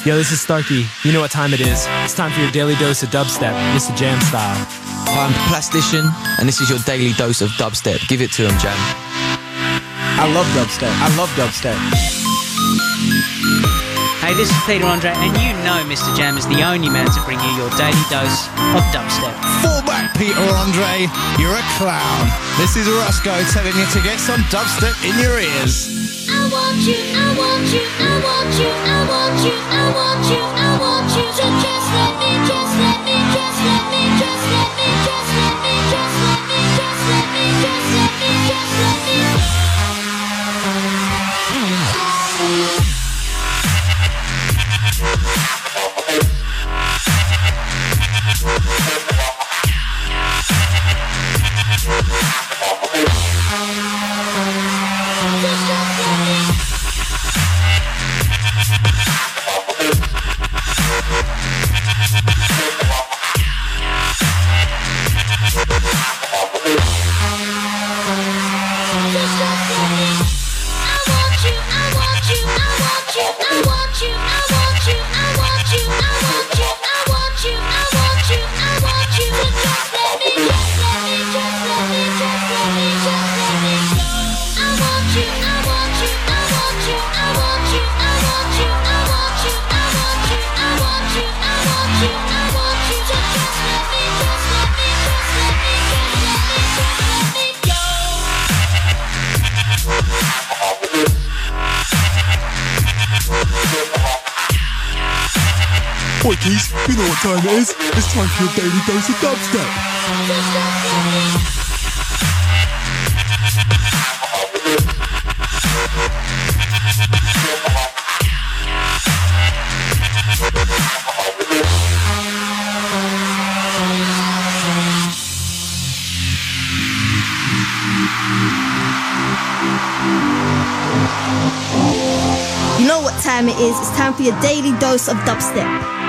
Yo, this is Starkey. You know what time it is. It's time for your daily dose of dubstep, Mr. Jam style. Hi, I'm Plastician, and this is your daily dose of dubstep. Give it to him, Jam. I love dubstep. I love dubstep. Hey, this is Peter Andre, and you know Mr. Jam is the only man to bring you your daily dose of dubstep. Fall back, Peter Andre. You're a clown. This is Roscoe telling you to get some dubstep in your ears. I want you, I want you, I want you, I want you, I want you, I want you to just let me, just let me, just let me, just let me, just let me, just let me, just let me, just let me, just let me. Boy, Keys, you know what time it is. It's time for your daily dose of dubstep. You know what time it is. It's time for your daily dose of dubstep.